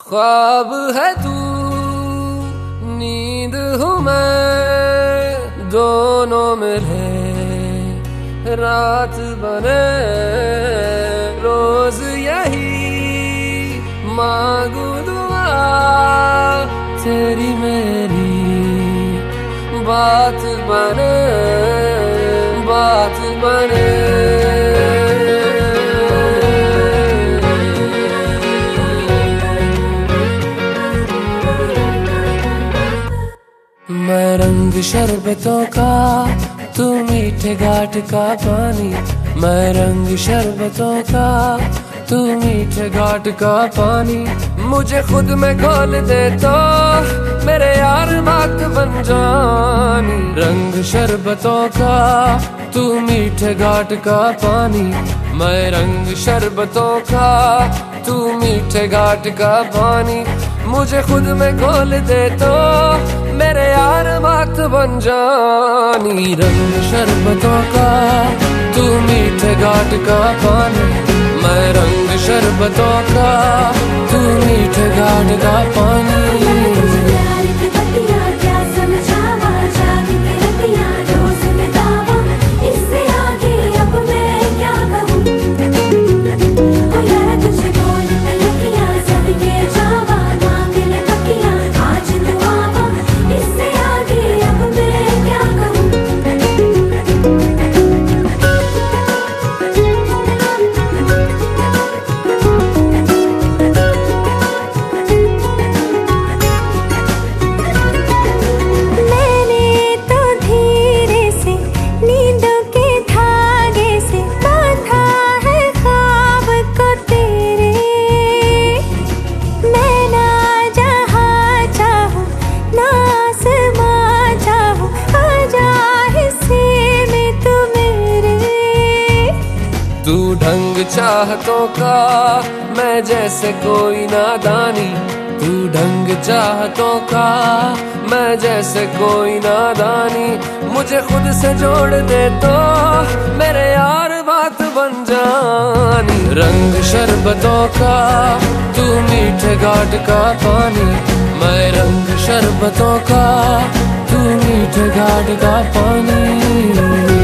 ख्वाब है तू, नींद हूँ मैं, दोनों मिले रात बने। रोज यही मांगू दुआ, तेरी मेरी बात बने, बात बने। मैं रंग शरबतों का, तू मीठे घाट का पानी। मैं रंग शरबतों का, तू मीठे घाट का पानी। मुझे खुद में खोल दे तो मेरे यार बात बन जानी। रंग शरबतों का, तू मीठे घाट का पानी। मैं रंग शरबतों का, तू मीठे घाट का पानी। मुझे खुद में खोल दे तो मेरे यार बात बन जानी। रंग शरबतों का, तू मीठे घाट का पानी। मैं रंग शरबतों का, तू मीठे घाट का पानी। तू ढंग चाहतों का, मैं जैसे कोई नादानी। तू ढंग चाहतों का, मैं जैसे कोई नादानी। मुझे खुद से जोड़ दे तो मेरे यार बात बन जानी। रंग शरबतों का, तू मीठे घाट का पानी। मैं रंग शरबतों का, तू मीठे घाट का पानी।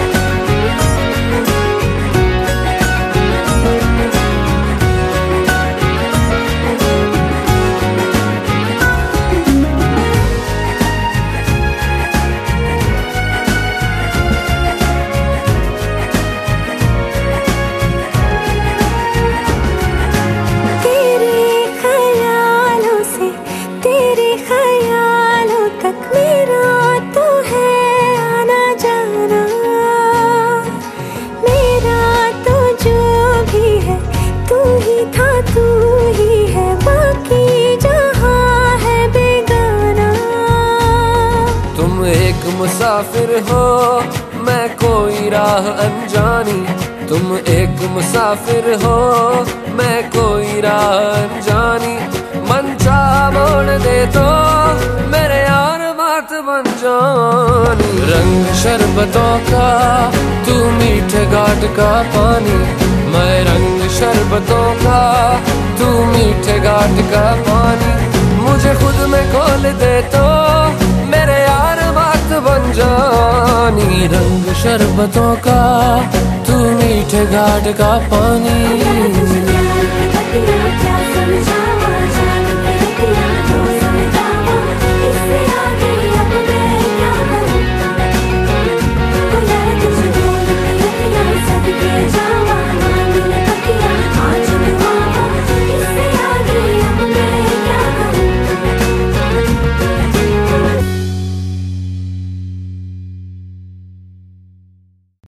मुसाफिर हो, मैं कोई राह अनजानी। तुम एक मुसाफिर हो, मैं कोई राह अनजानी। मन चाह मोड़ दे तो मेरे यार बात बन जानी। रंग शरबतों का, तू मीठे घाट का पानी। मैं रंग शरबतों का, तू मीठे घाट का पानी। मुझे खुद में खोल दे तो मेरे यार बात बन जानी। रंग शरबतों का, तू मीठे घाट का पानी।